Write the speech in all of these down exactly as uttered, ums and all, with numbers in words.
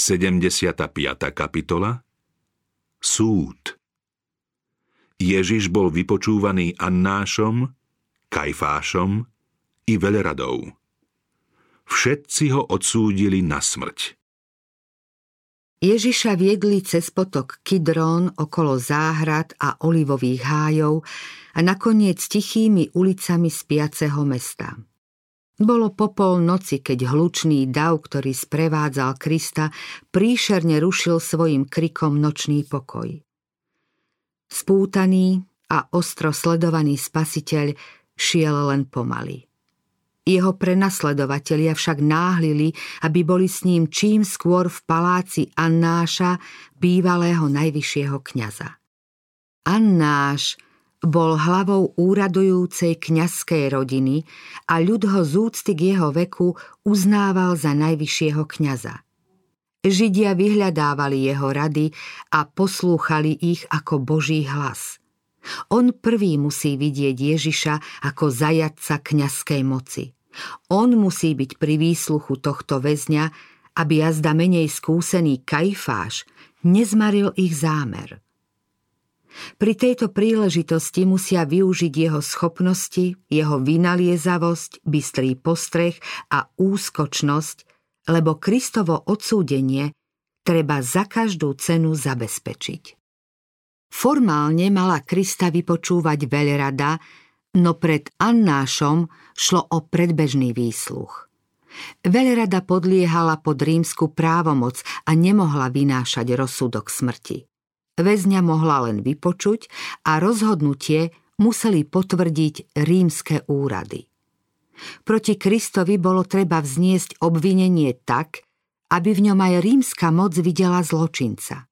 sedemdesiata piata kapitola Súd. Ježiš bol vypočúvaný Annášom, Kajfášom i veľradou. Všetci ho odsúdili na smrť. Ježiša viedli cez potok Kidrón okolo záhrad a olivových hájov a nakoniec tichými ulicami spiaceho mesta. Bolo po polnoci, keď hlučný dav, ktorý sprevádzal Krista, príšerne rušil svojim krikom nočný pokoj. Spútaný a ostro sledovaný Spasiteľ šiel len pomaly. Jeho prenasledovatelia však náhlili, aby boli s ním čím skôr v paláci Annáša, bývalého najvyššieho kňaza. Annáš bol hlavou úradujúcej kňazskej rodiny a ľud ho z úcty k jeho veku uznával za najvyššieho kňaza. Židia vyhľadávali jeho rady a poslúchali ich ako Boží hlas. On prvý musí vidieť Ježiša ako zajatca kňazskej moci. On musí byť pri výsluchu tohto väzňa, aby jazda menej skúsený Kajfáš nezmaril ich zámer. Pri tejto príležitosti musia využiť jeho schopnosti, jeho vynaliezavosť, bystrý postreh a úskočnosť, lebo Kristovo odsúdenie treba za každú cenu zabezpečiť. Formálne mala Krista vypočúvať veľrada, no pred Annášom šlo o predbežný výsluch. Veľrada podliehala pod rímsku právomoc a nemohla vynášať rozsudok smrti. Väzňa mohla len vypočuť a rozhodnutie museli potvrdiť rímske úrady. Proti Kristovi bolo treba vzniesť obvinenie tak, aby v ňom aj rímska moc videla zločinca.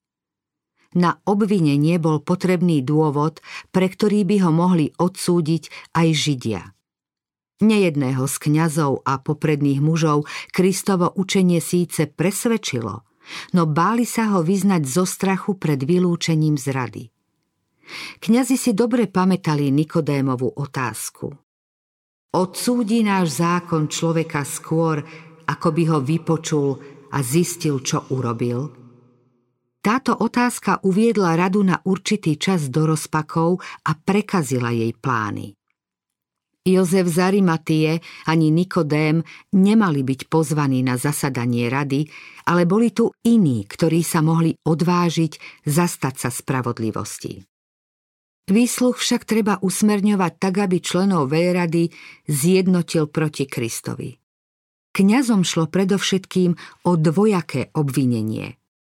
Na obvinenie bol potrebný dôvod, pre ktorý by ho mohli odsúdiť aj Židia. Nejedného z kňazov a popredných mužov Kristovo učenie síce presvedčilo, no báli sa ho vyznať zo strachu pred vylúčením z rady. Kňazi si dobre pamätali Nikodémovu otázku. Odsúdi náš zákon človeka skôr, ako by ho vypočul a zistil, čo urobil? Táto otázka uviedla radu na určitý čas do rozpakov a prekazila jej plány. Jozef z Arimatie ani Nikodém nemali byť pozvaní na zasadanie rady, ale boli tu iní, ktorí sa mohli odvážiť zastať sa spravodlivosti. Výsluch však treba usmerňovať tak, aby členov veľrady zjednotil proti Kristovi. Kňazom šlo predovšetkým o dvojaké obvinenie.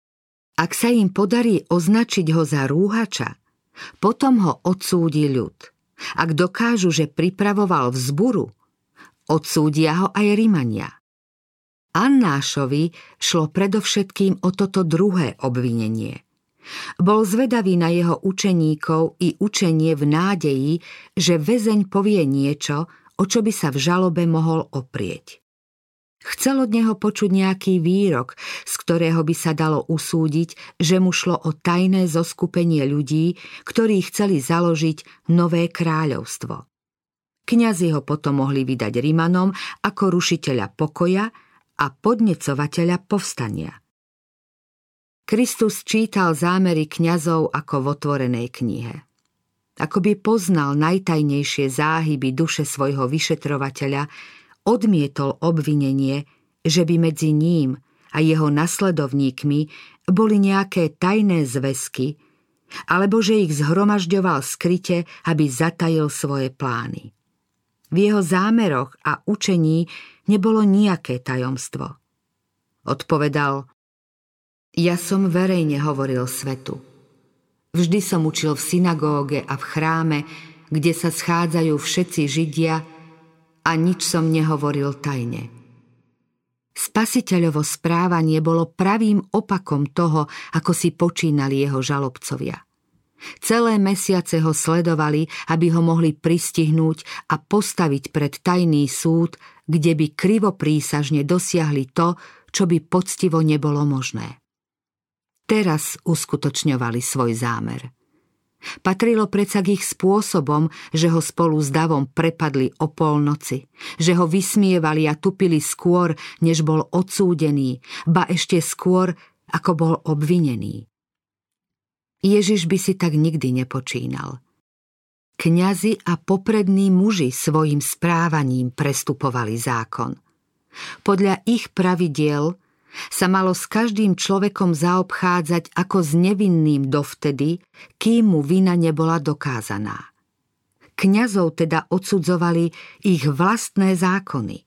Ak sa im podarí označiť ho za rúhača, potom ho odsúdi ľud. Ak dokážu, že pripravoval vzburu, odsúdia ho aj Rimania. Annášovi šlo predovšetkým o toto druhé obvinenie. Bol zvedavý na jeho učeníkov i učenie v nádeji, že väzeň povie niečo, o čo by sa v žalobe mohol oprieť. Chcel od neho počuť nejaký výrok, z ktorého by sa dalo usúdiť, že mu šlo o tajné zoskupenie ľudí, ktorí chceli založiť nové kráľovstvo. Kňazi ho potom mohli vydať Rimanom ako rušiteľa pokoja a podnecovateľa povstania. Kristus čítal zámery kňazov ako v otvorenej knihe. Ako by poznal najtajnejšie záhyby duše svojho vyšetrovateľa, odmietol obvinenie, že by medzi ním a jeho nasledovníkmi boli nejaké tajné zväzky, alebo že ich zhromažďoval skryte, aby zatajil svoje plány. V jeho zámeroch a učení nebolo nejaké tajomstvo. Odpovedal: Ja som verejne hovoril svetu. Vždy som učil v synagóge a v chráme, kde sa schádzajú všetci Židia, a nič som nehovoril tajne. Spasiteľovo správanie bolo pravým opakom toho, ako si počínali jeho žalobcovia. Celé mesiace ho sledovali, aby ho mohli pristihnúť a postaviť pred tajný súd, kde by krivoprísažne dosiahli to, čo by poctivo nebolo možné. Teraz uskutočňovali svoj zámer. Patrilo predsa k ich spôsobom, že ho spolu s davom prepadli o polnoci, že ho vysmievali a tupili skôr, než bol odsúdený, ba ešte skôr, ako bol obvinený. Ježiš by si tak nikdy nepočínal. Kňazi a poprední muži svojim správaním prestupovali zákon. Podľa ich pravidiel sa malo s každým človekom zaobchádzať ako s nevinným dovtedy, kým mu vina nebola dokázaná. Kňazov teda odsudzovali ich vlastné zákony.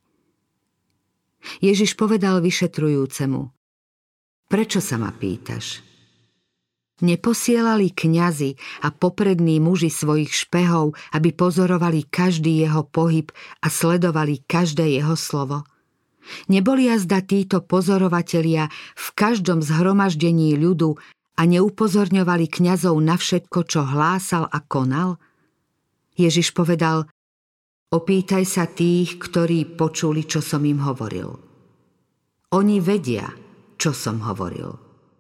Ježiš povedal vyšetrujúcemu: Prečo sa ma pýtaš? Neposielali kňazi a poprední muži svojich špehov, aby pozorovali každý jeho pohyb a sledovali každé jeho slovo? Neboli azda títo pozorovatelia v každom zhromaždení ľudu a neupozorňovali kňazov na všetko, čo hlásal a konal? Ježiš povedal: Opýtaj sa tých, ktorí počuli, čo som im hovoril. Oni vedia, čo som hovoril.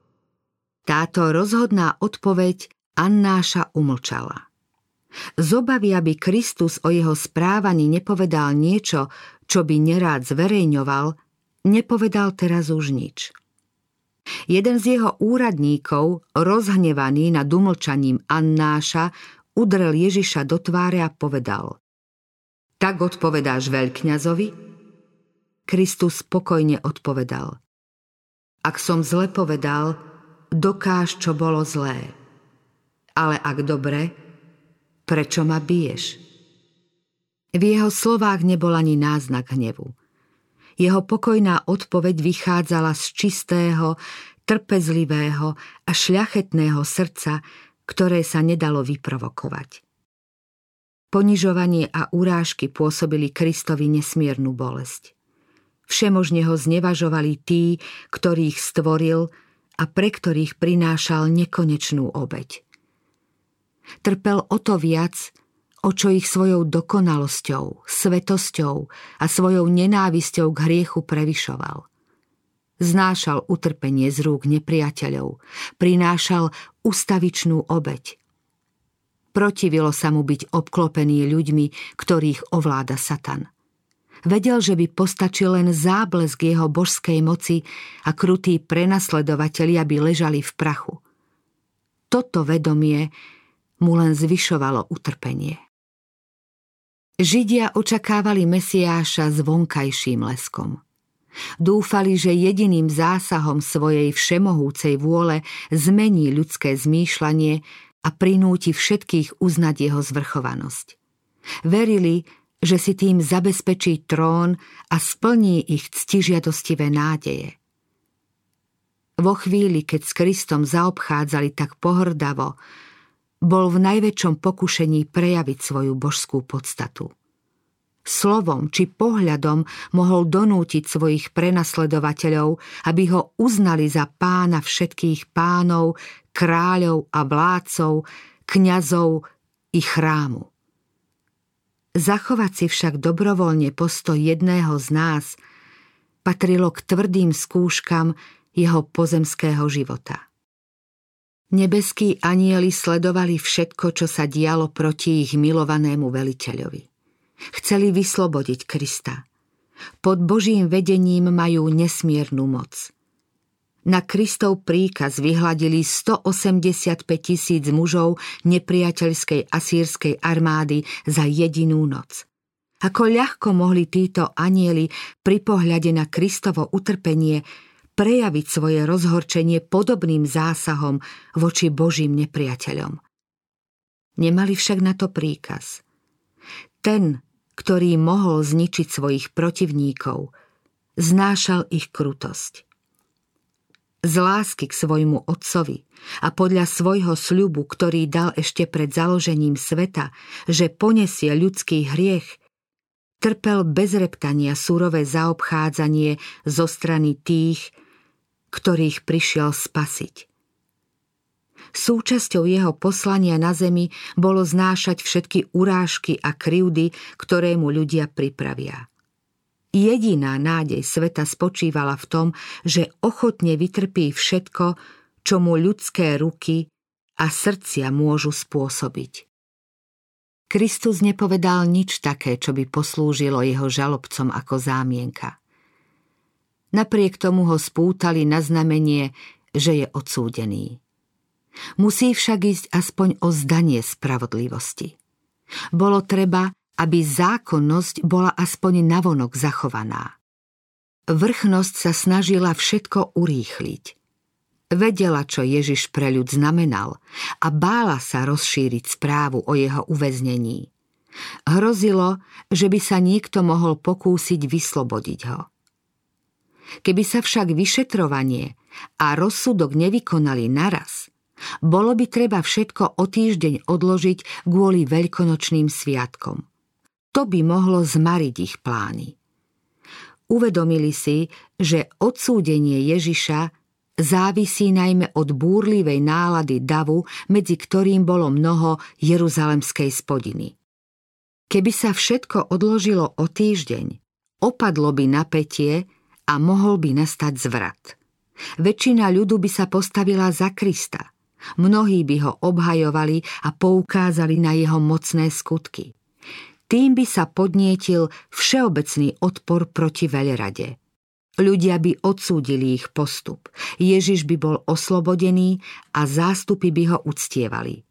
Táto rozhodná odpoveď Annáša umlčala. Z obavy, aby Kristus o jeho správaní nepovedal niečo, čo by nerád zverejňoval, nepovedal teraz už nič. Jeden z jeho úradníkov, rozhnevaný nad umlčaním Annáša, udrel Ježiša do tváre a povedal: Tak odpovedáš veľkňazovi? Kristus spokojne odpovedal: Ak som zle povedal, dokáž, čo bolo zlé. Ale ak dobre, prečo ma biješ? V jeho slovách nebol ani náznak hnevu. Jeho pokojná odpoveď vychádzala z čistého, trpezlivého a šľachetného srdca, ktoré sa nedalo vyprovokovať. Ponižovanie a urážky pôsobili Kristovi nesmiernu bolesť. Všemožne ho znevažovali tí, ktorých stvoril a pre ktorých prinášal nekonečnú obeť. Trpel o to viac, o čo ich svojou dokonalosťou, svetosťou a svojou nenávisťou k hriechu prevyšoval. Znášal utrpenie z rúk nepriateľov, prinášal ustavičnú obeť. Protivilo sa mu byť obklopený ľuďmi, ktorých ovláda Satan. Vedel, že by postačil len záblesk jeho božskej moci a krutí prenasledovatelia by ležali v prachu. Toto vedomie mu len zvyšovalo utrpenie. Židia očakávali Mesiáša s vonkajším leskom. Dúfali, že jediným zásahom svojej všemohúcej vôle zmení ľudské zmýšľanie a prinúti všetkých uznať jeho zvrchovanosť. Verili, že si tým zabezpečí trón a splní ich ctižiadostivé nádeje. Vo chvíli, keď s Kristom zaobchádzali tak pohrdavo, bol v najväčšom pokušení prejaviť svoju božskú podstatu. Slovom či pohľadom mohol donútiť svojich prenasledovateľov, aby ho uznali za pána všetkých pánov, kráľov a vládcov, kňazov i chrámu. Zachovať si však dobrovoľne postoj jedného z nás patrilo k tvrdým skúškam jeho pozemského života. Nebeskí anjeli sledovali všetko, čo sa dialo proti ich milovanému veliteľovi. Chceli vyslobodiť Krista. Pod Božím vedením majú nesmiernu moc. Na Kristov príkaz vyhladili stoosemdesiatpäť tisíc mužov nepriateľskej asýrskej armády za jedinú noc. Ako ľahko mohli títo anjeli pri pohľade na Kristovo utrpenie prejaviť svoje rozhorčenie podobným zásahom voči Božím nepriateľom. Nemali však na to príkaz. Ten, ktorý mohol zničiť svojich protivníkov, znášal ich krutosť. Z lásky k svojmu otcovi a podľa svojho sľubu, ktorý dal ešte pred založením sveta, že ponesie ľudský hriech, trpel bez reptania surové zaobchádzanie zo strany tých, ktorých prišiel spasiť. Súčasťou jeho poslania na zemi bolo znášať všetky urážky a krivdy, ktoré mu ľudia pripravia. Jediná nádej sveta spočívala v tom, že ochotne vytrpí všetko, čo mu ľudské ruky a srdcia môžu spôsobiť. Kristus nepovedal nič také, čo by poslúžilo jeho žalobcom ako zámienka. Napriek tomu ho spútali na znamenie, že je odsúdený. Musí však ísť aspoň o zdanie spravodlivosti. Bolo treba, aby zákonnosť bola aspoň navonok zachovaná. Vrchnosť sa snažila všetko urýchliť. Vedela, čo Ježiš pre ľud znamenal a bála sa rozšíriť správu o jeho uväznení. Hrozilo, že by sa niekto mohol pokúsiť vyslobodiť ho. Keby sa však vyšetrovanie a rozsudok nevykonali naraz, bolo by treba všetko o týždeň odložiť kvôli veľkonočným sviatkom. To by mohlo zmariť ich plány. Uvedomili si, že odsúdenie Ježiša závisí najmä od búrlivej nálady davu, medzi ktorým bolo mnoho jeruzalemskej spodiny. Keby sa všetko odložilo o týždeň, opadlo by napätie a mohol by nastať zvrat. Väčšina ľudu by sa postavila za Krista. Mnohí by ho obhajovali a poukázali na jeho mocné skutky. Tým by sa podnietil všeobecný odpor proti veľrade. Ľudia by odsúdili ich postup. Ježiš by bol oslobodený a zástupy by ho uctievali.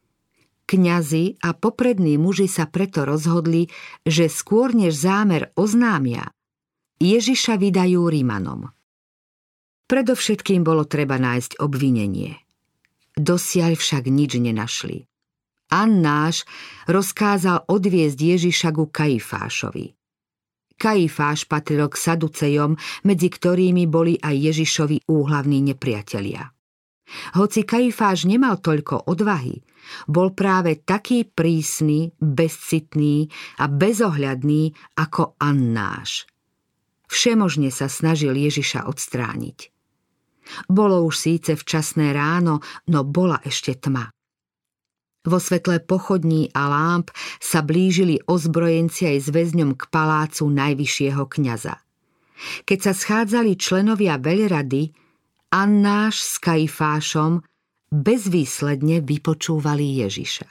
Kňazi a poprední muži sa preto rozhodli, že skôr než zámer oznámia, Ježiša vydajú Rimanom. Predovšetkým bolo treba nájsť obvinenie. Dosiaľ však nič nenašli. Annáš rozkázal odviezť Ježiša ku Kajfášovi. Kajfáš patril k Saducejom, medzi ktorými boli aj Ježišovi úhlavní nepriatelia. Hoci Kajfáš nemal toľko odvahy, bol práve taký prísny, bezcitný a bezohľadný ako Annáš. Všemožne sa snažil Ježiša odstrániť. Bolo už síce včasné ráno, no bola ešte tma. Vo svetle pochodní a lámp sa blížili ozbrojenci aj s väzňom k palácu najvyššieho kňaza. Keď sa schádzali členovia veľrady, Annáš s Kajfášom bezvýsledne vypočúvali Ježiša.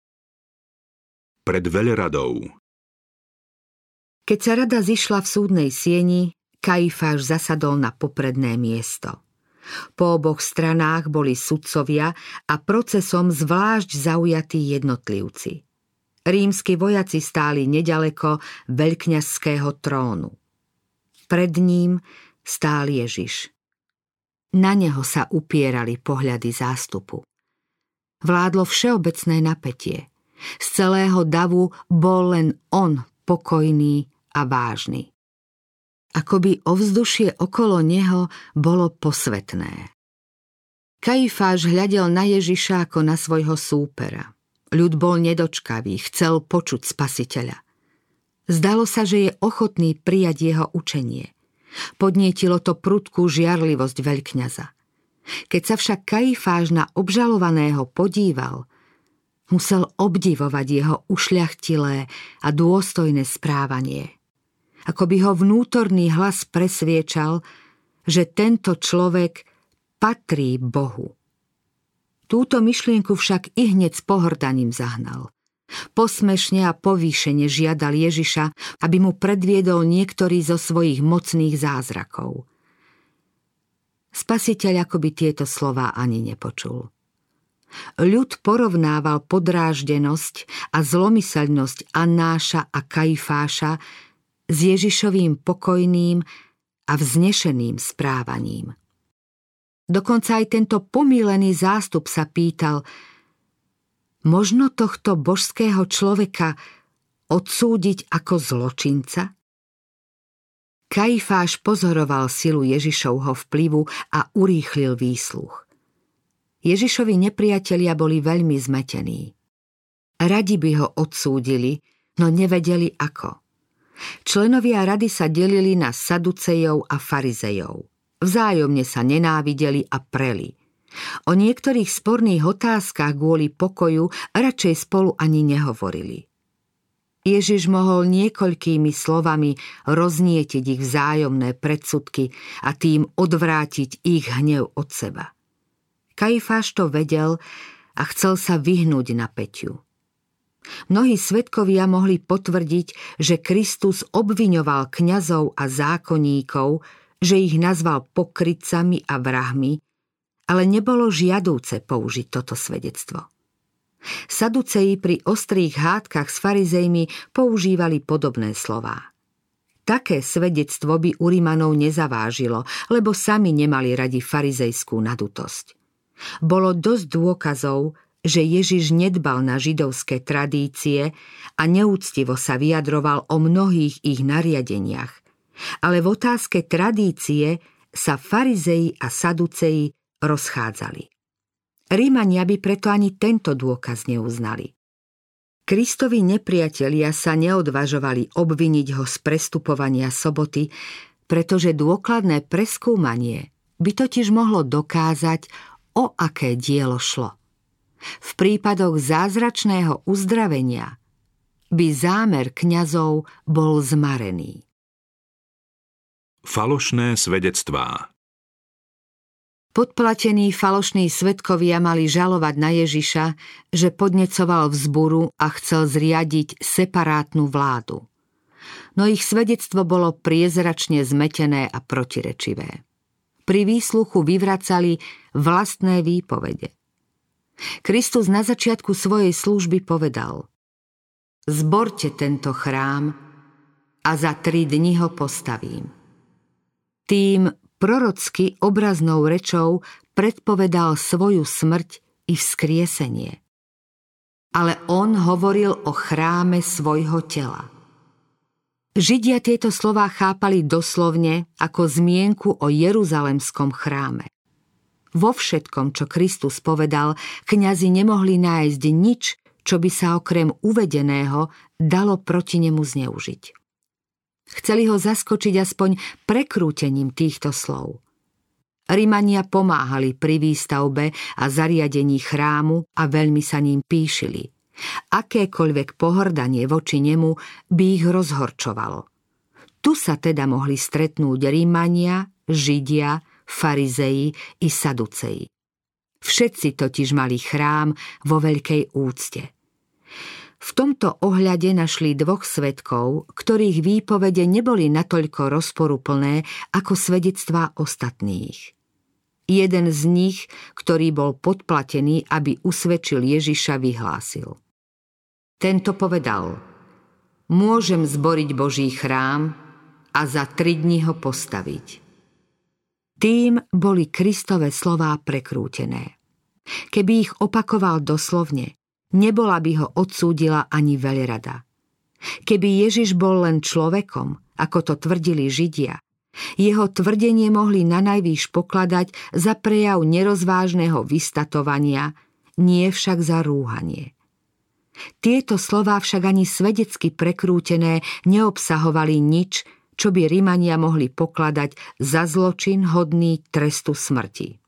Pred veľradou. Keď sa rada zišla v súdnej sieni, Kajfáš zasadol na popredné miesto. Po oboch stranách boli sudcovia a procesom zvlášť zaujatí jednotlivci. Rímski vojaci stáli neďaleko veľkňazského trónu. Pred ním stál Ježiš. Na neho sa upierali pohľady zástupu. Vládlo všeobecné napätie. Z celého davu bol len on pokojný a vážny. Akoby ovzdušie okolo neho bolo posvetné. Kajfáš hľadel na Ježiša ako na svojho súpera. Ľud bol nedočkavý, chcel počuť Spasiteľa. Zdalo sa, že je ochotný prijať jeho učenie. Podnietilo to prudkú žiarlivosť veľkňaza. Keď sa však Kajfáš na obžalovaného podíval, musel obdivovať jeho ušľachtilé a dôstojné správanie. Ako by ho vnútorný hlas presviečal, že tento človek patrí Bohu. Túto myšlienku však i hneď s pohrdaním zahnal. Posmešne a povýšene žiadal Ježiša, aby mu predviedol niektorý zo svojich mocných zázrakov. Spasiteľ akoby tieto slová ani nepočul. Ľud porovnával podráždenosť a zlomyselnosť Annáša a Kajfáša s Ježišovým pokojným a vznešeným správaním. Dokonca aj tento pomýlený zástup sa pýtal, možno tohto božského človeka odsúdiť ako zločinca? Kajfáš pozoroval silu Ježišovho vplyvu a urýchlil výsluch. Ježišovi nepriatelia boli veľmi zmetení. Radi by ho odsúdili, no nevedeli ako. Členovia rady sa delili na Saducejov a Farizejov. Vzájomne sa nenávideli a preli. O niektorých sporných otázkach kvôli pokoju radšej spolu ani nehovorili. Ježiš mohol niekoľkými slovami roznietiť ich vzájomné predsudky a tým odvrátiť ich hnev od seba. Kajfáš to vedel a chcel sa vyhnúť napätiu. Mnohí svedkovia mohli potvrdiť, že Kristus obviňoval kňazov a zákonníkov, že ich nazval pokrytcami a vrahmi, ale nebolo žiadúce použiť toto svedectvo. Saduceji pri ostrých hádkach s farizejmi používali podobné slová. Také svedectvo by u Rimanov nezavážilo, lebo sami nemali radi farizejskú nadutosť. Bolo dosť dôkazov, že Ježiš nedbal na židovské tradície a neúctivo sa vyjadroval o mnohých ich nariadeniach. Ale v otázke tradície sa farizeji a saduceji rozchádzali. Rímania by preto ani tento dôkaz neuznali. Kristovi nepriatelia sa neodvažovali obviniť ho z prestupovania soboty, pretože dôkladné preskúmanie by totiž mohlo dokázať, o aké dielo šlo. V prípadoch zázračného uzdravenia by zámer kňazov bol zmarený. Falošné svedectvá. Podplatení falošní svedkovia mali žalovať na Ježiša, že podnecoval vzburu a chcel zriadiť separátnu vládu. No ich svedectvo bolo priezračne zmetené a protirečivé. Pri výsluchu vyvracali vlastné výpovede. Kristus na začiatku svojej služby povedal: Zborte tento chrám a za tri dni ho postavím. Tým prorocky obraznou rečou predpovedal svoju smrť i vzkriesenie. Ale on hovoril o chráme svojho tela. Židia tieto slová chápali doslovne ako zmienku o Jeruzalemskom chráme. Vo všetkom, čo Kristus povedal, kňazi nemohli nájsť nič, čo by sa okrem uvedeného dalo proti nemu zneužiť. Chceli ho zaskočiť aspoň prekrútením týchto slov. Rimania pomáhali pri výstavbe a zariadení chrámu a veľmi sa ním pýšili. Akékoľvek pohrdanie voči nemu by ich rozhorčovalo. Tu sa teda mohli stretnúť Rimania, Židia, farizeji i saduceji. Všetci totiž mali chrám vo veľkej úcte. V tomto ohľade našli dvoch svedkov, ktorých výpovede neboli natoľko rozporuplné ako svedectvá ostatných. Jeden z nich, ktorý bol podplatený, aby usvedčil Ježiša, vyhlásil: Tento povedal: Môžem zboriť Boží chrám a za tri dni ho postaviť. Tým boli Kristove slová prekrútené. Keby ich opakoval doslovne, nebola by ho odsúdila ani veľrada. Keby Ježiš bol len človekom, ako to tvrdili Židia, jeho tvrdenie mohli nanajvýš pokladať za prejav nerozvážneho vystatovania, nie však za rúhanie. Tieto slová však ani svedecky prekrútené neobsahovali nič, čo by Rimania mohli pokladať za zločin hodný trestu smrti.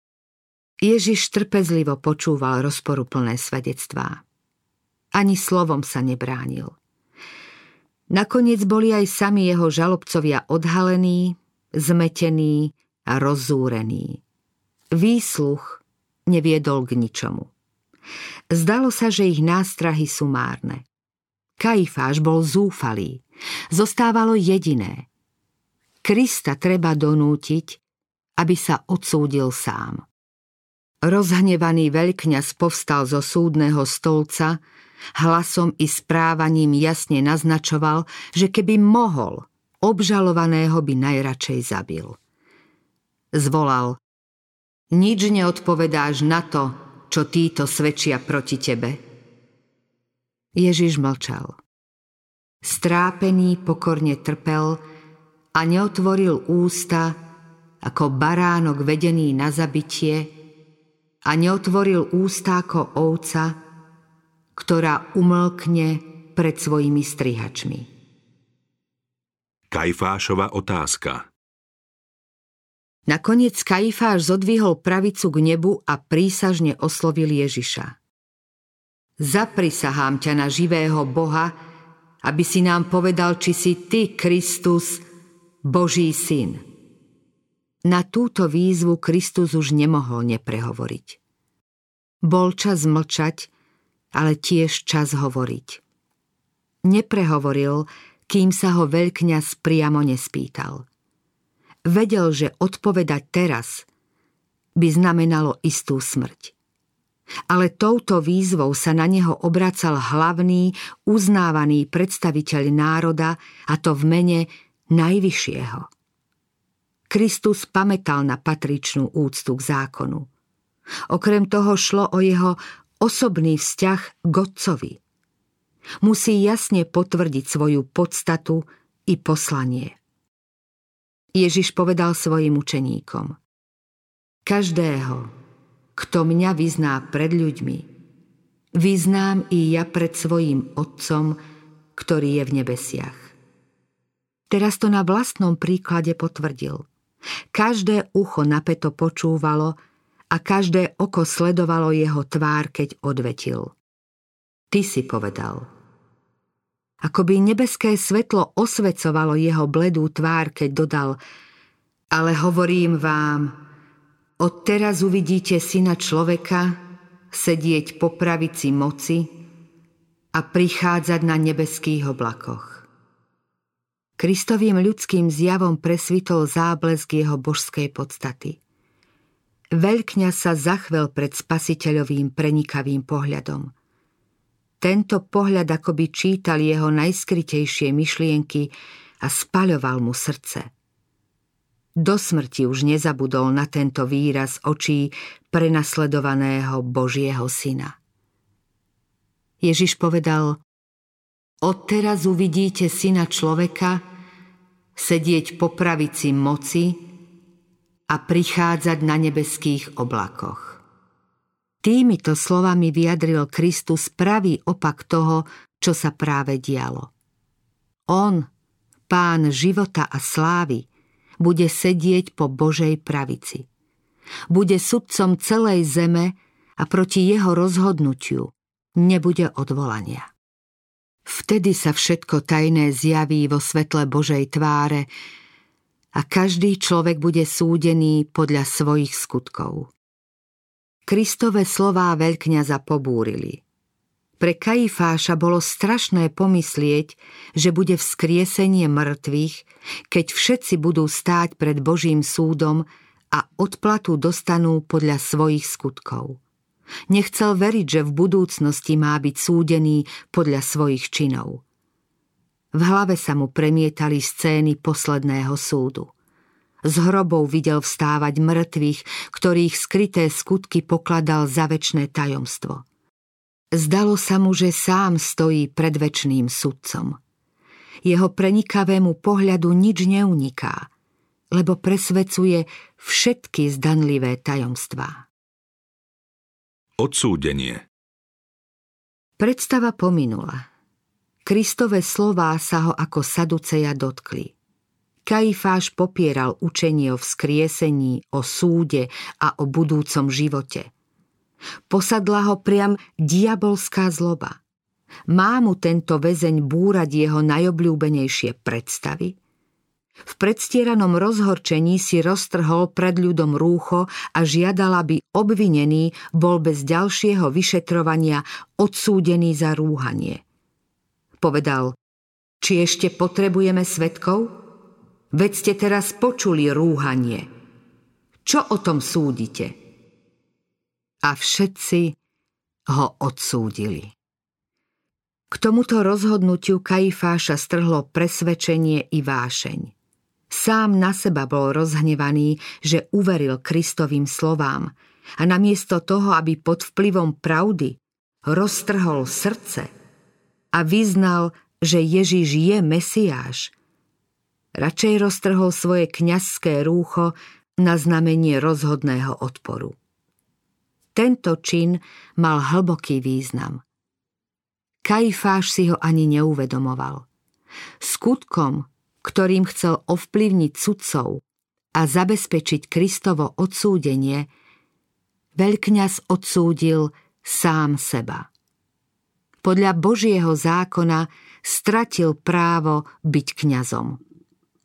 Ježiš trpezlivo počúval rozporuplné svedectvá. Ani slovom sa nebránil. Nakoniec boli aj sami jeho žalobcovia odhalení, zmetení a rozzúrení. Výsluch neviedol k ničomu. Zdalo sa, že ich nástrahy sú márne. Kajfáš bol zúfalý. Zostávalo jediné. Krista treba donútiť, aby sa odsúdil sám. Rozhnevaný veľkňaz povstal zo súdneho stolca, hlasom i správaním jasne naznačoval, že keby mohol, obžalovaného by najradšej zabil. Zvolal: Nič neodpovedáš na to, čo títo svedčia proti tebe? Ježiš mlčal. Strápený pokorne trpel a neotvoril ústa ako baránok vedený na zabitie a neotvoril ústa ako ovca, ktorá umlkne pred svojimi strihačmi. Kajfášova otázka. Nakoniec Kajfáš zodvihol pravicu k nebu a prísažne oslovil Ježiša. Zaprisahám ťa na živého Boha, aby si nám povedal, či si ty, Kristus, Boží syn. Na túto výzvu Kristus už nemohol neprehovoriť. Bol čas mlčať, ale tiež čas hovoriť. Neprehovoril, kým sa ho veľkňaz priamo nespýtal. Vedel, že odpovedať teraz by znamenalo istú smrť. Ale touto výzvou sa na neho obracal hlavný, uznávaný predstaviteľ národa, a to v mene Najvyššieho. Kristus pamätal na patričnú úctu k zákonu. Okrem toho šlo o jeho osobný vzťah k Otcovi. Musí jasne potvrdiť svoju podstatu i poslanie. Ježiš povedal svojim učeníkom: každého, kto mňa vyzná pred ľuďmi, vyznám i ja pred svojím Otcom, ktorý je v nebesiach. Teraz to na vlastnom príklade potvrdil. Každé ucho napäto počúvalo a každé oko sledovalo jeho tvár, keď odvetil: Ty si povedal. Akoby nebeské svetlo osvecovalo jeho bledú tvár, keď dodal: ale hovorím vám, odteraz uvidíte Syna človeka sedieť po pravici moci a prichádzať na nebeských oblakoch. Kristovým ľudským zjavom presvitol záblesk jeho božskej podstaty. Veľkňaz sa zachvel pred Spasiteľovým prenikavým pohľadom. Tento pohľad akoby čítal jeho najskrytejšie myšlienky a spaľoval mu srdce. Do smrti už nezabudol na tento výraz očí prenasledovaného Božieho Syna. Ježiš povedal: odteraz uvidíte Syna človeka sedieť po pravici moci a prichádzať na nebeských oblakoch. Týmito slovami vyjadril Kristus pravý opak toho, čo sa práve dialo. On, Pán života a slávy, bude sedieť po Božej pravici. Bude sudcom celej zeme a proti jeho rozhodnutiu nebude odvolania. Vtedy sa všetko tajné zjaví vo svetle Božej tváre a každý človek bude súdený podľa svojich skutkov. Kristove slová veľkňaza pobúrili. Pre Kajfáša bolo strašné pomyslieť, že bude vzkriesenie mŕtvych, keď všetci budú stáť pred Božím súdom a odplatu dostanú podľa svojich skutkov. Nechcel veriť, že v budúcnosti má byť súdený podľa svojich činov. V hlave sa mu premietali scény posledného súdu. Z hrobov videl vstávať mŕtvych, ktorých skryté skutky pokladal za večné tajomstvo. Zdalo sa mu, že sám stojí pred večným sudcom. Jeho prenikavému pohľadu nič neuniká, lebo presvedcuje všetky zdanlivé tajomstvá. Odsúdenie. Predstava pominula. Kristove slová sa ho ako saduceja dotkli. Kajfáš popieral učenie o vzkriesení, o súde a o budúcom živote. Posadla ho priam diabolská zloba. Má mu tento väzeň búrať jeho najobľúbenejšie predstavy? V predstieranom rozhorčení si roztrhol pred ľudom rúcho a žiadal, aby obvinený bol bez ďalšieho vyšetrovania odsúdený za rúhanie. Povedal: či ešte potrebujeme svedkov? Veď ste teraz počuli rúhanie. Čo o tom súdite? A všetci ho odsúdili. K tomuto rozhodnutiu Kajfáša strhlo presvedčenie i vášeň. Sám na seba bol rozhnevaný, že uveril Kristovým slovám a namiesto toho, aby pod vplyvom pravdy roztrhol srdce a vyznal, že Ježiš je Mesiáš, radšej roztrhol svoje kňazské rúcho na znamenie rozhodného odporu. Tento čin mal hlboký význam. Kajfáš si ho ani neuvedomoval. Skutkom, ktorým chcel ovplyvniť sudcov a zabezpečiť Kristovo odsúdenie, veľkňaz odsúdil sám seba. Podľa Božieho zákona stratil právo byť kňazom.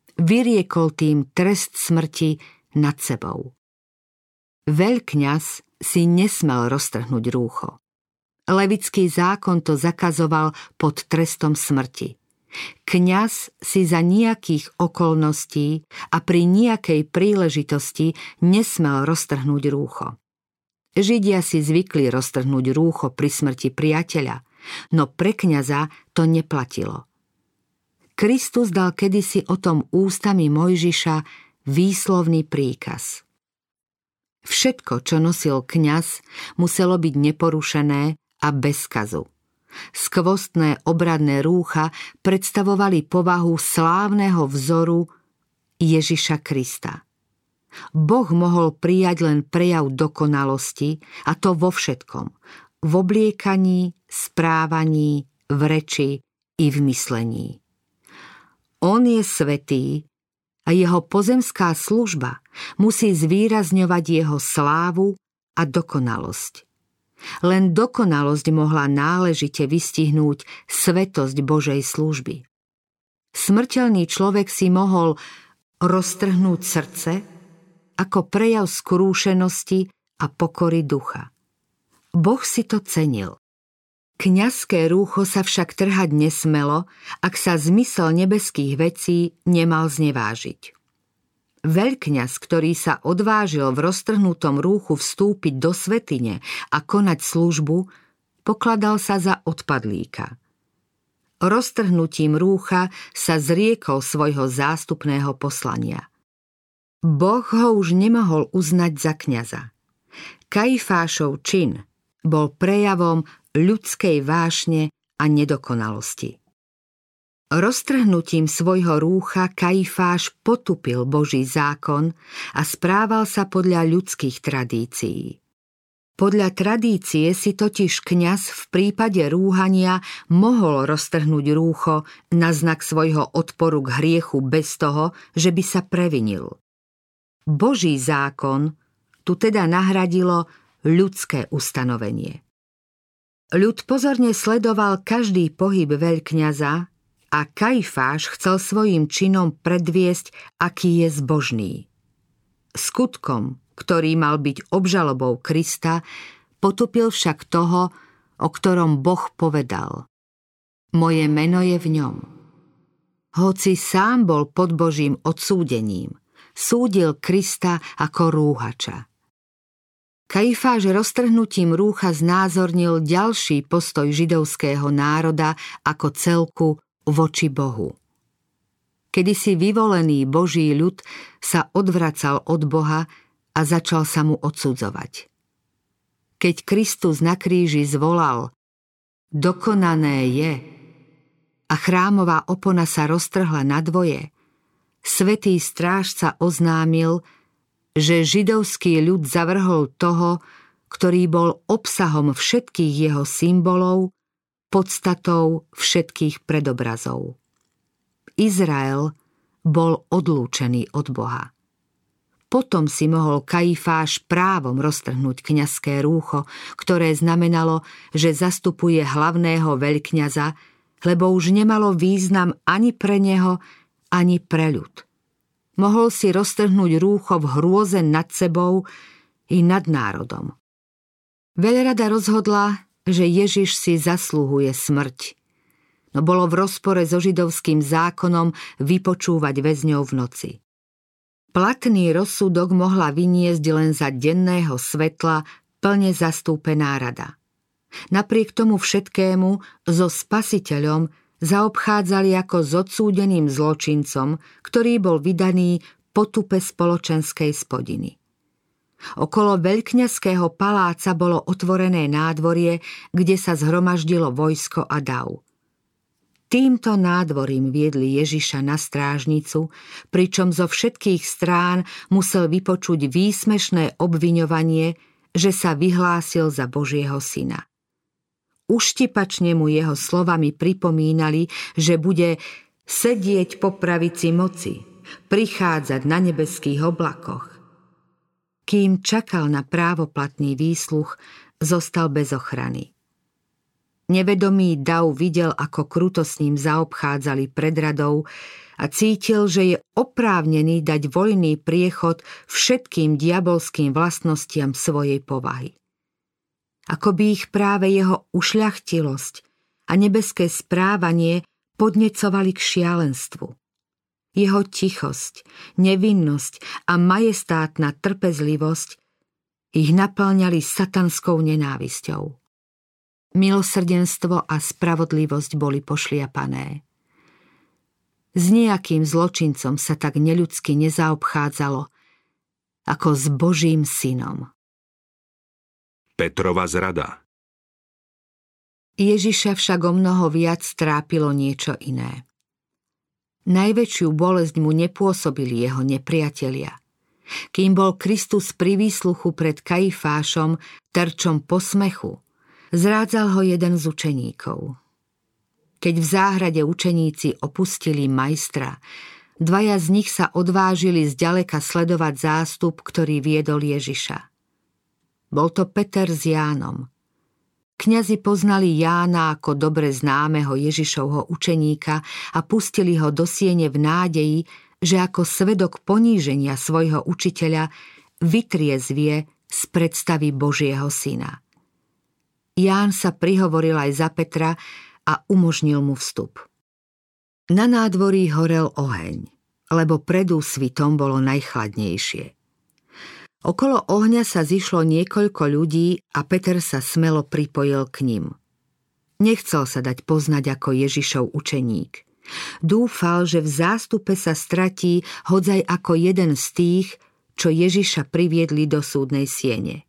Vyriekol tým trest smrti nad sebou. Veľkňaz si nesmel roztrhnúť rúcho. Levický zákon to zakazoval pod trestom smrti. Kňaz si za nejakých okolností a pri nejakej príležitosti nesmel roztrhnúť rúcho. Židia si zvykli roztrhnúť rúcho pri smrti priateľa, no pre kňaza to neplatilo. Kristus dal kedysi o tom ústami Mojžiša výslovný príkaz. Všetko, čo nosil kňaz, muselo byť neporušené a bez kazu. Skvostné obradné rúcha predstavovali povahu slávneho vzoru Ježiša Krista. Boh mohol prijať len prejav dokonalosti, a to vo všetkom. V obliekaní, správaní, v reči i v myslení. On je svätý a jeho pozemská služba musí zvýrazňovať jeho slávu a dokonalosť. Len dokonalosť mohla náležite vystihnúť svätosť Božej služby. Smrteľný človek si mohol roztrhnúť srdce ako prejav skrúšenosti a pokory ducha. Boh si to cenil. Kňazské rúcho sa však trhať nesmelo, ak sa zmysel nebeských vecí nemal znevážiť. Veľkňaz, ktorý sa odvážil v roztrhnutom rúchu vstúpiť do svätyne a konať službu, pokladal sa za odpadlíka. Roztrhnutím rúcha sa zriekol svojho zástupného poslania. Boh ho už nemohol uznať za kňaza. Kajfášov čin bol prejavom ľudskej vášne a nedokonalosti. Roztrhnutím svojho rúcha Kajfáš potupil Boží zákon a správal sa podľa ľudských tradícií. Podľa tradície si totiž kňaz v prípade rúhania mohol roztrhnúť rúcho na znak svojho odporu k hriechu bez toho, že by sa previnil. Boží zákon tu teda nahradilo ľudské ustanovenie. Ľud pozorne sledoval každý pohyb veľkňaza a Kajfáš chcel svojím činom predviesť, aký je zbožný. Skutkom, ktorý mal byť obžalobou Krista, potupil však toho, o ktorom Boh povedal: Moje meno je v ňom. Hoci sám bol pod Božím odsúdením, súdil Krista ako rúhača. Kajfáš roztrhnutím rúcha znázornil ďalší postoj židovského národa ako celku voči Bohu. Kedysi vyvolený Boží ľud sa odvracal od Boha a začal sa mu odsudzovať. Keď Kristus na kríži zvolal: Dokonané je, a chrámová opona sa roztrhla na dvoje, svätý strážca oznámil, že židovský ľud zavrhol toho, ktorý bol obsahom všetkých jeho symbolov, podstatou všetkých predobrazov. Izrael bol odlúčený od Boha. Potom si mohol Kajfáš právom roztrhnúť kňazské rúcho, ktoré znamenalo, že zastupuje hlavného veľkňaza, lebo už nemalo význam ani pre neho, ani pre ľud. Mohol si roztrhnúť rúcho v hrôze nad sebou i nad národom. Veľrada rozhodla, že Ježiš si zasluhuje smrť, no bolo v rozpore so židovským zákonom vypočúvať väzňov v noci. Platný rozsudok mohla vyniesť len za denného svetla plne zastúpená rada. Napriek tomu všetkému so Spasiteľom zaobchádzali ako s odsúdeným zločincom, ktorý bol vydaný po tupe spoločenskej spodiny. Okolo veľkňazského paláca bolo otvorené nádvorie, kde sa zhromaždilo vojsko a dav. Týmto nádvorím viedli Ježiša na strážnicu, pričom zo všetkých strán musel vypočuť výsmešné obviňovanie, že sa vyhlásil za Božieho syna. Uštipačne mu jeho slovami pripomínali, že bude sedieť po pravici moci, prichádzať na nebeských oblakoch. Kým čakal na právoplatný výsluch, zostal bez ochrany. Nevedomý dav videl, ako kruto s ním zaobchádzali pred radou a cítil, že je oprávnený dať voľný priechod všetkým diabolským vlastnostiam svojej povahy. Ako by ich práve jeho ušľachtilosť a nebeské správanie podnecovali k šialenstvu. Jeho tichosť, nevinnosť a majestátna trpezlivosť ich naplňali satanskou nenávisťou. Milosrdenstvo a spravodlivosť boli pošliapané. S nejakým zločincom sa tak neľudsky nezaobchádzalo, ako s Božím synom. Petrova zrada. Ježiša však o mnoho viac trápilo niečo iné. Najväčšiu bolesť mu nepôsobili jeho nepriatelia. Kým bol Kristus pri výsluchu pred Kajfášom terčom posmechu, zrádzal ho jeden z učeníkov. Keď v záhrade učeníci opustili majstra, dvaja z nich sa odvážili zďaleka sledovať zástup, ktorý viedol Ježiša. Bol to Peter s Jánom. Kňazi poznali Jána ako dobre známeho Ježišovho učeníka a pustili ho do siene v nádeji, že ako svedok poníženia svojho učiteľa vytriezvie z predstavy Božieho syna. Ján sa prihovoril aj za Petra a umožnil mu vstup. Na nádvorí horel oheň, lebo pred úsvitom bolo najchladnejšie. Okolo ohňa sa zišlo niekoľko ľudí a Peter sa smelo pripojil k nim. Nechcel sa dať poznať ako Ježišov učeník. Dúfal, že v zástupe sa stratí hodzaj ako jeden z tých, čo Ježiša priviedli do súdnej siene.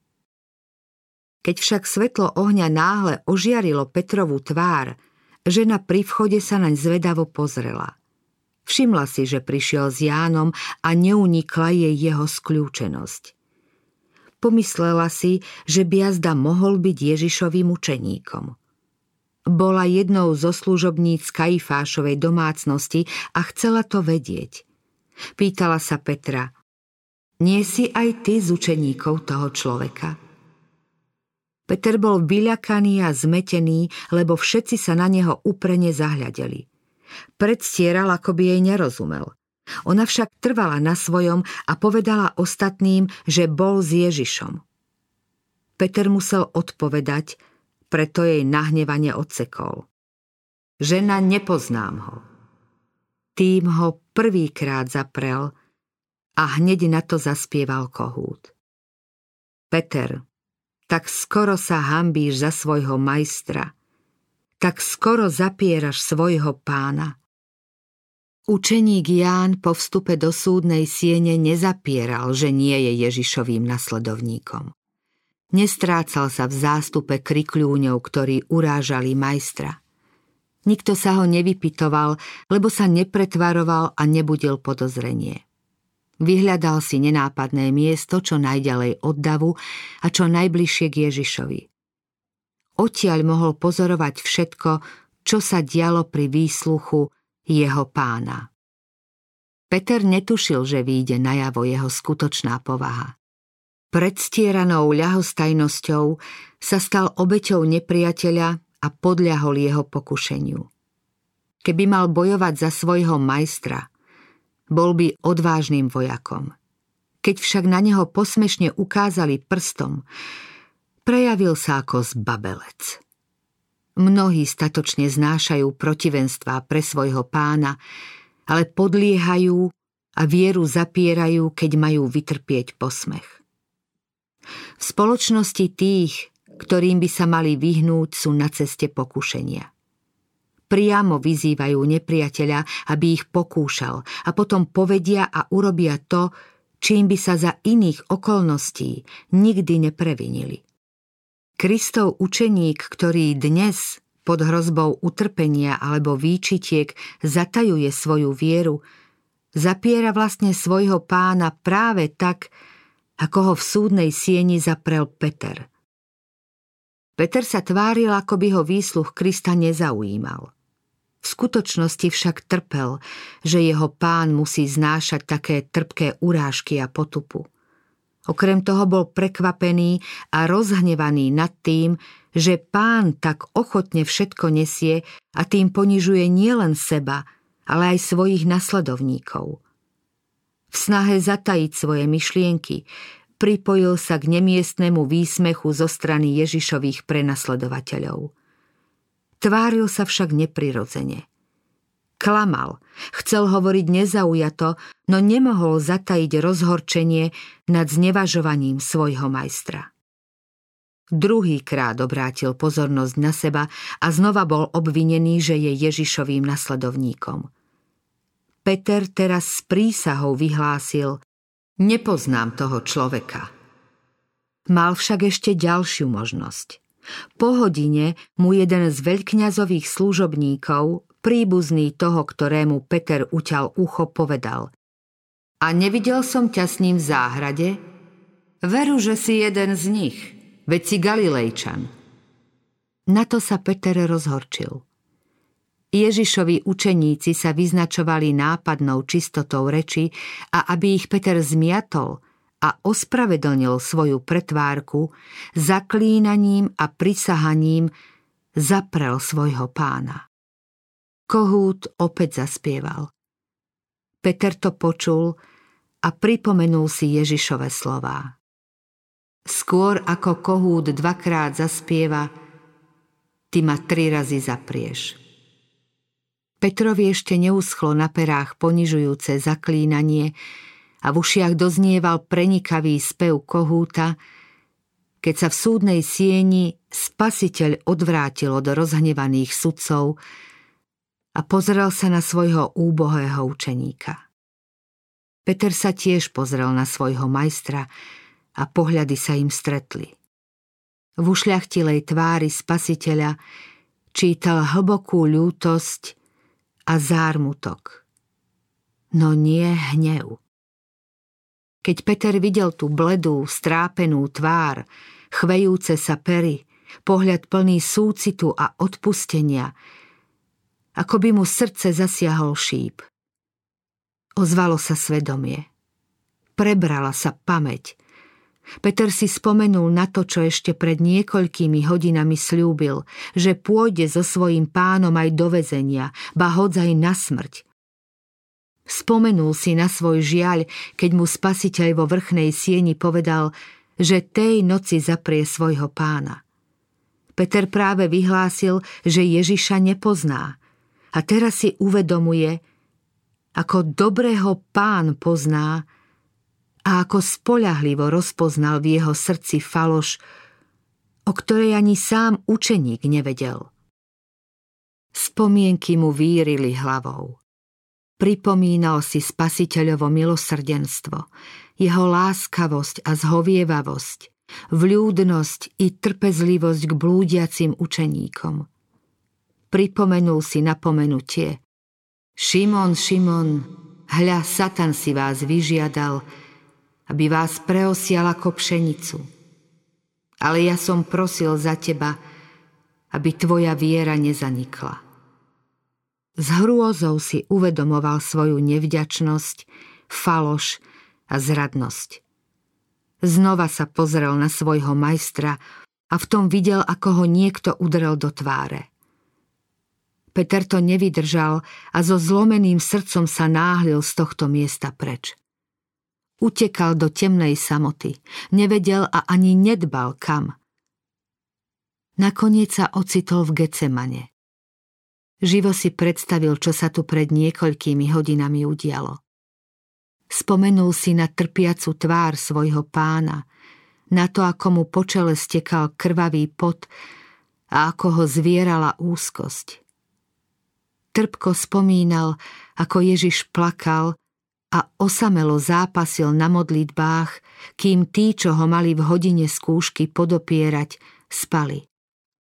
Keď však svetlo ohňa náhle ožiarilo Petrovú tvár, žena pri vchode sa naň zvedavo pozrela. Všimla si, že prišiel s Jánom a neunikla jej jeho skľúčenosť. Pomyslela si, že by azda mohol byť Ježišovým učeníkom. Bola jednou zo služobníc Kajfášovej domácnosti a chcela to vedieť. Pýtala sa Petra: nie si aj ty z učeníkov toho človeka? Peter bol vyľakaný a zmetený, lebo všetci sa na neho úprene zahľadeli. Predstieral, ako by jej nerozumel. Ona však trvala na svojom a povedala ostatným, že bol s Ježišom. Peter musel odpovedať, preto jej nahnevane odsekol: žena, nepoznám ho. Tým ho prvýkrát zaprel a hneď na to zaspieval kohút. Peter, tak skoro sa hanbíš za svojho majstra, tak skoro zapieraš svojho pána. Učeník Ján po vstupe do súdnej siene nezapieral, že nie je Ježišovým nasledovníkom. Nestrácal sa v zástupe krikľúňov, ktorí urážali majstra. Nikto sa ho nevypytoval, lebo sa nepretvaroval a nebudil podozrenie. Vyhľadal si nenápadné miesto, čo najďalej od davu a čo najbližšie k Ježišovi. Odtiaľ mohol pozorovať všetko, čo sa dialo pri výsluchu jeho pána. Peter netušil, že vyjde najavo jeho skutočná povaha. Predstieranou ľahostajnosťou sa stal obeťou nepriateľa a podľahol jeho pokušeniu. Keby mal bojovať za svojho majstra, bol by odvážnym vojakom. Keď však na neho posmešne ukázali prstom, prejavil sa ako zbabelec. Mnohí statočne znášajú protivenstvá pre svojho pána, ale podliehajú a vieru zapierajú, keď majú vytrpieť posmech. V spoločnosti tých, ktorým by sa mali vyhnúť, sú na ceste pokušenia. Priamo vyzývajú nepriateľa, aby ich pokúšal, a potom povedia a urobia to, čím by sa za iných okolností nikdy neprevinili. Kristov učeník, ktorý dnes pod hrozbou utrpenia alebo výčitiek zatajuje svoju vieru, zapiera vlastne svojho pána práve tak, ako ho v súdnej sieni zaprel Peter. Peter sa tváril, ako by ho výsluch Krista nezaujímal. V skutočnosti však trpel, že jeho pán musí znášať také trpké urážky a potupu. Okrem toho bol prekvapený a rozhnevaný nad tým, že Pán tak ochotne všetko nesie a tým ponižuje nielen seba, ale aj svojich nasledovníkov. V snahe zatajiť svoje myšlienky pripojil sa k nemiestnemu výsmechu zo strany Ježišových prenasledovateľov. Tváril sa však neprirodzene. Klamal, chcel hovoriť nezaujato, no nemohol zatajiť rozhorčenie nad znevažovaním svojho majstra. Druhýkrát obrátil pozornosť na seba a znova bol obvinený, že je Ježišovým nasledovníkom. Peter teraz s prísahou vyhlásil: Nepoznám toho človeka. Mal však ešte ďalšiu možnosť. Po hodine mu jeden z veľkňazových služobníkov, príbuzný toho, ktorému Peter uťal ucho, povedal: A nevidel som ťa s ním v záhrade? Veru, že si jeden z nich, veď si Galilejčan. Na to sa Peter rozhorčil. Ježišovi učeníci sa vyznačovali nápadnou čistotou reči a aby ich Peter zmiatol a ospravedlnil svoju pretvárku, zaklínaním a prisahaním zaprel svojho Pána. Kohút opäť zaspieval. Peter to počul a pripomenul si Ježišove slová. Skôr ako kohút dvakrát zaspieva, ty ma tri razy zaprieš. Petrovi ešte neuschlo na perách ponižujúce zaklínanie a v ušiach doznieval prenikavý spev kohúta, keď sa v súdnej sieni Spasiteľ odvrátil od rozhnevaných sudcov a pozrel sa na svojho úbohého učeníka. Peter sa tiež pozrel na svojho majstra a pohľady sa im stretli. V ušľachtilej tvári Spasiteľa čítal hlbokú ľútosť a zármutok, no nie hnev. Keď Peter videl tú bledú, strápenú tvár, chvejúce sa pery, pohľad plný súcitu a odpustenia, ako by mu srdce zasiahol šíp. Ozvalo sa svedomie. Prebrala sa pamäť. Peter si spomenul na to, čo ešte pred niekoľkými hodinami sľúbil, že pôjde so svojím Pánom aj do väzenia, ba hodzaj na smrť. Spomenul si na svoj žiaľ, keď mu Spasiteľ vo vrchnej sieni povedal, že tej noci zaprie svojho Pána. Peter práve vyhlásil, že Ježiša nepozná a teraz si uvedomuje, ako dobre ho Pán pozná a ako spoľahlivo rozpoznal v jeho srdci faloš, o ktorej ani sám učeník nevedel. Spomienky mu vírili hlavou. Pripomínal si Spasiteľovo milosrdenstvo, jeho láskavosť a zhovievavosť, vľúdnosť i trpezlivosť k blúdiacim učeníkom. Pripomenul si napomenutie. Šimon, Šimon, hľa, Satan si vás vyžiadal, aby vás preosial ako pšenicu. Ale ja som prosil za teba, aby tvoja viera nezanikla. S hrôzou si uvedomoval svoju nevďačnosť, faloš a zradnosť. Znova sa pozrel na svojho majstra a v tom videl, ako ho niekto udrel do tváre. Peter to nevydržal a so zlomeným srdcom sa náhlil z tohto miesta preč. Utekal do temnej samoty, nevedel a ani nedbal kam. Nakoniec sa ocitol v Getsemane. Živo si predstavil, čo sa tu pred niekoľkými hodinami udialo. Spomenul si na trpiacu tvár svojho Pána, na to, ako mu po čele stekal krvavý pot a ako ho zvierala úzkosť. Trpko spomínal, ako Ježiš plakal a osamelo zápasil na modlitbách, kým tí, čo ho mali v hodine skúšky podopierať, spali.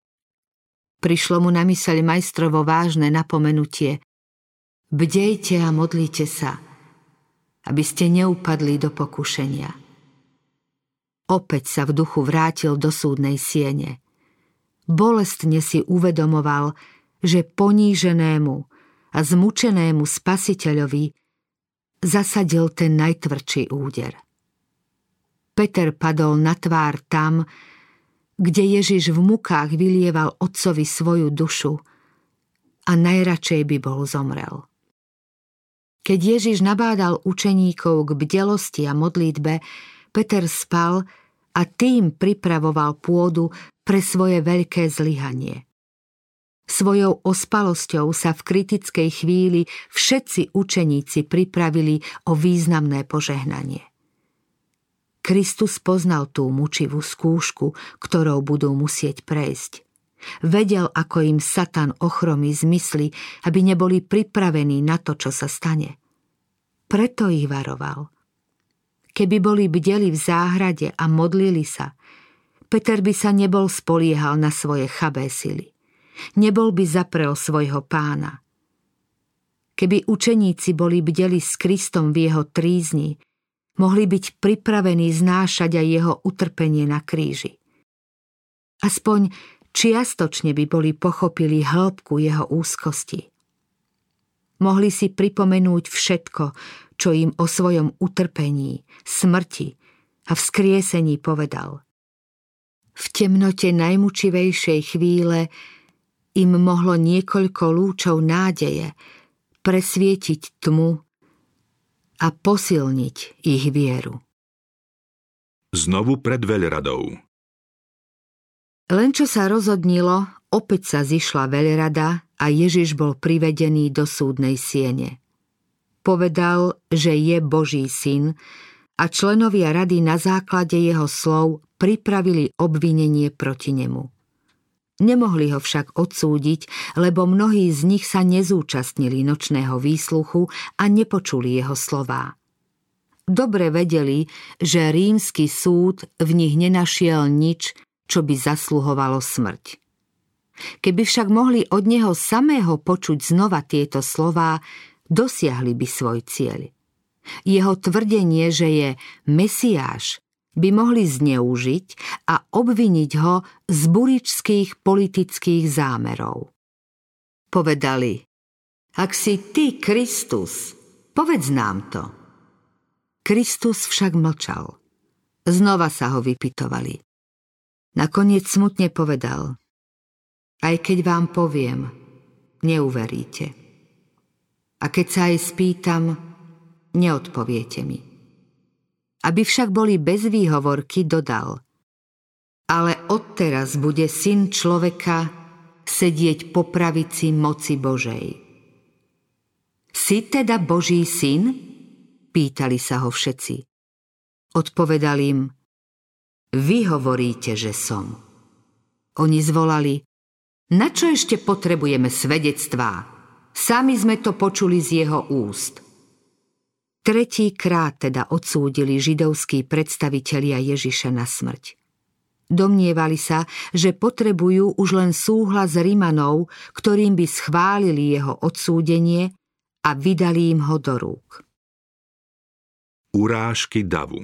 Prišlo mu na myseľ majstrovo vážne napomenutie. Bdejte a modlite sa, aby ste neupadli do pokušenia. Opäť sa v duchu vrátil do súdnej siene. Bolestne si uvedomoval, že poníženému a zmučenému Spasiteľovi zasadil ten najtvrdší úder. Peter padol na tvár tam, kde Ježiš v mukách vylieval Otcovi svoju dušu a najradšej by bol zomrel. Keď Ježiš nabádal učeníkov k bdelosti a modlitbe, Peter spal a tým pripravoval pôdu pre svoje veľké zlyhanie. Svojou ospalosťou sa v kritickej chvíli všetci učeníci pripravili o významné požehnanie. Kristus poznal tú mučivú skúšku, ktorou budú musieť prejsť. Vedel, ako im Satan ochromí zmysly, aby neboli pripravení na to, čo sa stane. Preto ich varoval. Keby boli bdeli v záhrade a modlili sa, Peter by sa nebol spoliehal na svoje chabé sily. Nebol by zaprel svojho pána. Keby učeníci boli bdeli s Kristom v jeho trízni, mohli byť pripravení znášať aj jeho utrpenie na kríži. Aspoň čiastočne by boli pochopili hĺbku jeho úzkosti. Mohli si pripomenúť všetko, čo im o svojom utrpení, smrti a vzkriesení povedal. V temnote najmučivejšej chvíle im mohlo niekoľko lúčov nádeje presvietiť tmu a posilniť ich vieru. Znovu pred veľradou. Len čo sa rozhodnilo, opäť sa zišla veľrada a Ježiš bol privedený do súdnej siene. Povedal, že je Boží syn a členovia rady na základe jeho slov pripravili obvinenie proti nemu. Nemohli ho však odsúdiť, lebo mnohí z nich sa nezúčastnili nočného výsluchu a nepočuli jeho slová. Dobre vedeli, že rímsky súd v nich nenašiel nič, čo by zasluhovalo smrť. Keby však mohli od neho samého počuť znova tieto slová, dosiahli by svoj cieľ. Jeho tvrdenie, že je Mesiáš, by mohli zneužiť a obviniť ho z buričských politických zámerov. Povedali: Ak si ty Kristus, povedz nám to. Kristus však mlčal. Znova sa ho vypytovali. Nakoniec smutne povedal: Aj keď vám poviem, neuveríte. A keď sa aj spýtam, neodpoviete mi. Aby však boli bez výhovorky, dodal: Ale odteraz bude Syn človeka sedieť po pravici moci Božej. Si teda Boží syn? Pýtali sa ho všetci. Odpovedal im: Vy hovoríte, že som. Oni zvolali: Na čo ešte potrebujeme svedectvá? Sami sme to počuli z jeho úst. Tretíkrát teda odsúdili židovskí predstavitelia Ježiša na smrť. Domnievali sa, že potrebujú už len súhlas Rimanov, ktorým by schválili jeho odsúdenie a vydali im ho do rúk. Urážky davu.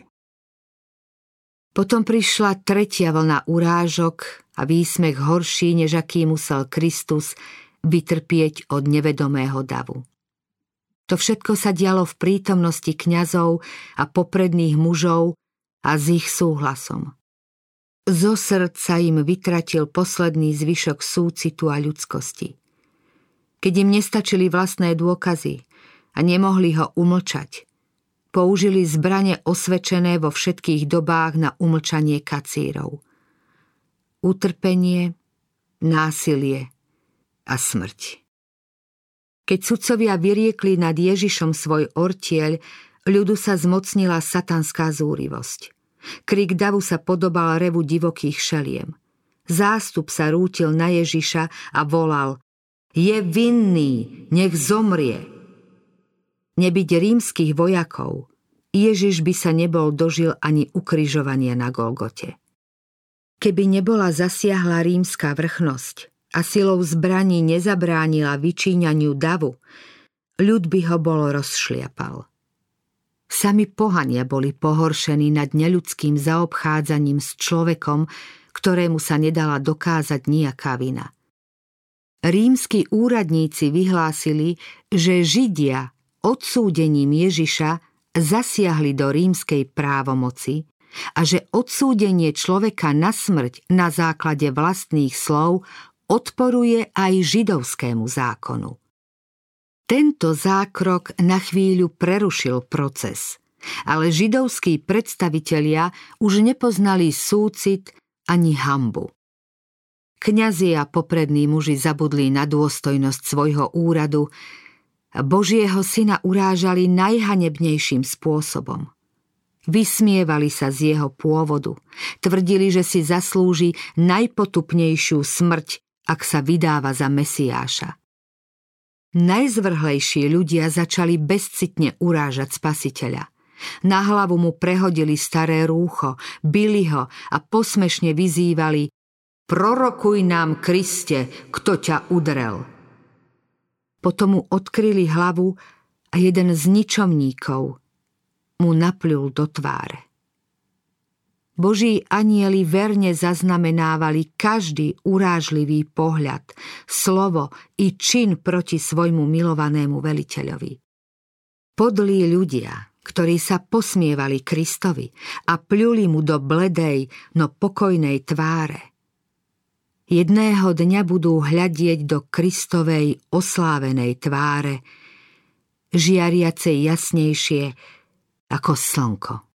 Potom prišla tretia vlna urážok a výsmech horší, než aký musel Kristus vytrpieť od nevedomého davu. To všetko sa dialo v prítomnosti kňazov a popredných mužov a s ich súhlasom. Zo srdca im vytratil posledný zvyšok súcitu a ľudskosti. Keď im nestačili vlastné dôkazy a nemohli ho umlčať, použili zbrane osvedčené vo všetkých dobách na umlčanie kacírov. Utrpenie, násilie a smrť. Keď sudcovia vyriekli nad Ježišom svoj ortieľ, ľudu sa zmocnila satanská zúrivosť. Krik davu sa podobal revu divokých šeliem. Zástup sa rútil na Ježiša a volal: Je vinný, nech zomrie. Nebyť rímskych vojakov, Ježiš by sa nebol dožil ani ukrižovania na Golgote. Keby nebola zasiahla rímska vrchnosť a silou zbraní nezabránila vyčíňaniu davu, ľud by ho bol rozšliapal. Sami pohania boli pohoršení nad neľudským zaobchádzaním s človekom, ktorému sa nedala dokázať nijaká vina. Rímski úradníci vyhlásili, že Židia odsúdením Ježiša zasiahli do rímskej právomoci a že odsúdenie človeka na smrť na základe vlastných slov odporuje aj židovskému zákonu. Tento zákrok na chvíľu prerušil proces, ale židovskí predstavitelia už nepoznali súcit ani hanbu. Kňazi a poprední muži zabudli na dôstojnosť svojho úradu a Božieho syna urážali najhanebnejším spôsobom. Vysmievali sa z jeho pôvodu, tvrdili, že si zaslúži najpotupnejšiu smrť, ak sa vydáva za Mesiáša. Najzvrhlejší ľudia začali bezcitne urážať Spasiteľa. Na hlavu mu prehodili staré rúcho, bili ho a posmešne vyzývali: Prorokuj nám, Kriste, kto ťa udrel. Potom mu odkryli hlavu a jeden z ničomníkov mu napľul do tváre. Boží anjeli verne zaznamenávali každý urážlivý pohľad, slovo i čin proti svojmu milovanému veliteľovi. Podlí ľudia, ktorí sa posmievali Kristovi a pľuli mu do bledej, no pokojnej tváre, jedného dňa budú hľadieť do Kristovej oslávenej tváre, žiariacej jasnejšie ako slnko.